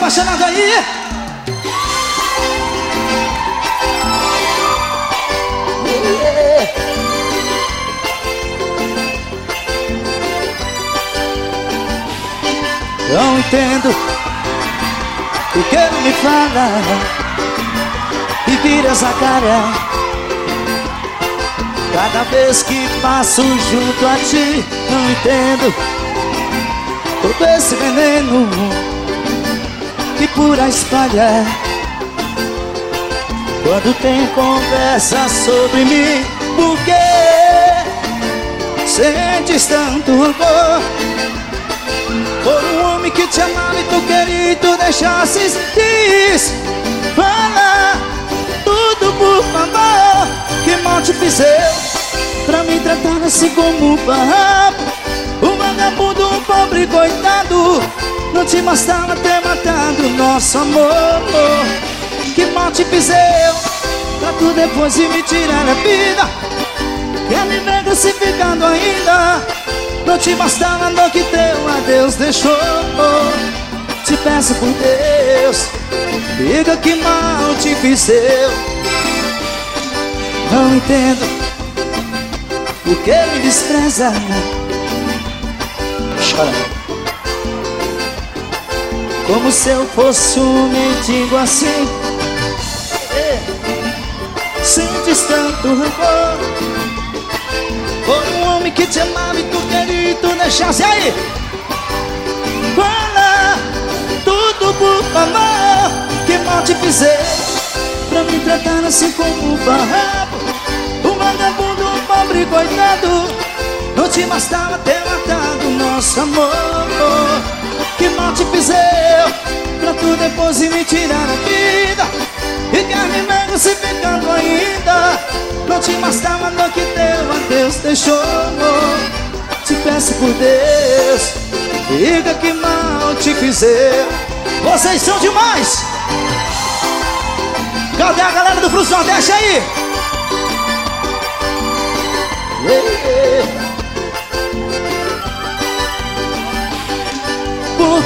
apaixonado aí? Não entendo o que não me fala e vira essa cara cada vez que passo junto a ti. Não entendo todo esse veneno que por aí espalha quando tem conversa sobre mim. Por que sentes tanto rancor por um homem que te amava e tu queria e tu deixasses? Diz, fala tudo por favor. Que mal te fiz eu pra me tratar assim como um farrapo? Um vagabundo, um pobre coitado. Não te bastava ter matado nosso amor. Que mal te fiz eu pra tu depois de me tirar a vida? Quer me ver crucificado ainda? Não te bastava a dor que teu adeus deixou. Te peço por Deus, diga que mal te fiz eu. Não entendo por que me despreza. Chora. Como se eu fosse um mendigo assim. Sentes tanto rancor por um homem que te amava e tu queria e tu deixasse. Aí, fala tudo por favor. Que mal te fiz pra me tratar assim como um farrapo? Um vagabundo, um pobre coitado. Não te bastava ter matado nosso amor. Que mal te fiz pra tu depois de me tirar a vida? E quer me ver crucificado ainda? Não te bastava a dor que teu adeus deixou. Te peço por Deus, diga que mal te fiz eu. Vocês são demais! Cadê a galera do Frutos do Nordeste aí? Por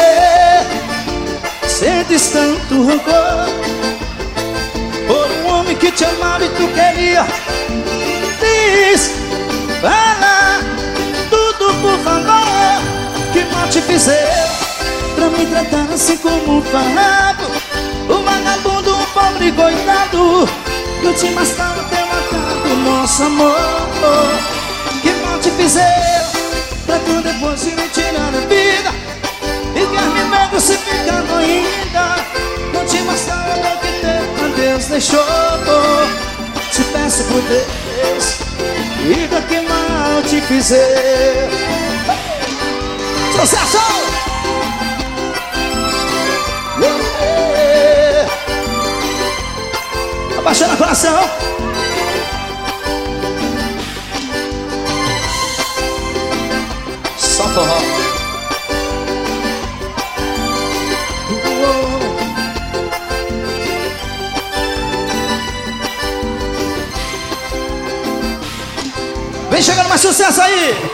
que sentes tanto rancor por um homem que te amava e tu queria? Diz, fala tudo por favor. Que mal te fiz eu pra me tratar assim como um farrapo? Um vagabundo, um pobre coitado. Não te bastava ter matado nosso amor. Que mal te fiz eu pra tu depois de me tirar a vida? E quer me ver crucificado ainda? Não te bastava o que teu adeus deixou. Te peço por Deus, diga que mal te fiz eu. Sucesso! Abaixando o coração. Só forró. Vem chegando mais sucesso aí.